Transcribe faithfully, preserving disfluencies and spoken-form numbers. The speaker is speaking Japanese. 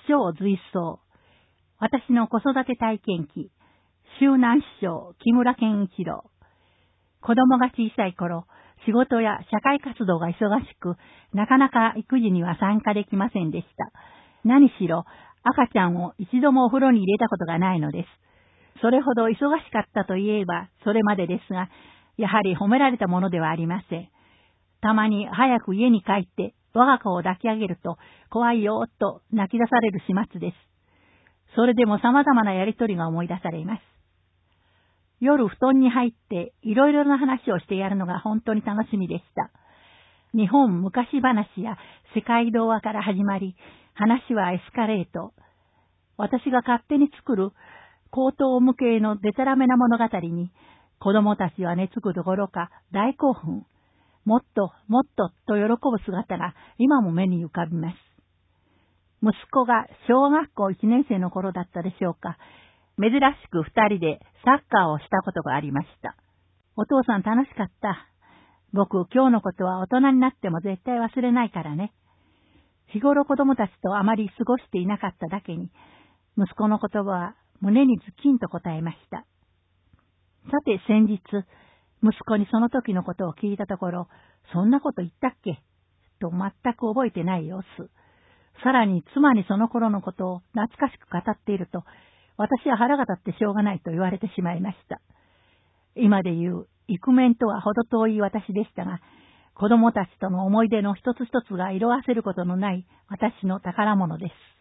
小随想。私の子育て体験記。周南市長、木村健一郎。子供が小さい頃、仕事や社会活動が忙しく、なかなか育児には参加できませんでした。何しろ、赤ちゃんを一度もお風呂に入れたことがないのです。それほど忙しかったといえば、それまでですが、やはり褒められたものではありません。たまに早く家に帰って、我が子を抱き上げると、怖いよーっと泣き出される始末です。それでも様々なやりとりが思い出されます。夜布団に入っていろいろな話をしてやるのが本当に楽しみでした。日本昔話や世界童話から始まり、話はエスカレート。私が勝手に作る高等無形のデタラメな物語に、子供たちは熱くどころか大興奮。もっともっとと喜ぶ姿が今も目に浮かびます。息子が小学校いちねん生の頃だったでしょうか。珍しく二人でサッカーをしたことがありました。お父さん楽しかった。僕、今日のことは大人になっても絶対忘れないからね。日頃子供たちとあまり過ごしていなかっただけに、息子の言葉は胸にズキンと答えました。さて先日、息子にその時のことを聞いたところ、そんなこと言ったっけと全く覚えてない様子。さらに妻にその頃のことを懐かしく語っていると、私は腹が立ってしょうがないと言われてしまいました。今で言う、イクメンとはほど遠い私でしたが、子供たちとの思い出の一つ一つが色あせることのない私の宝物です。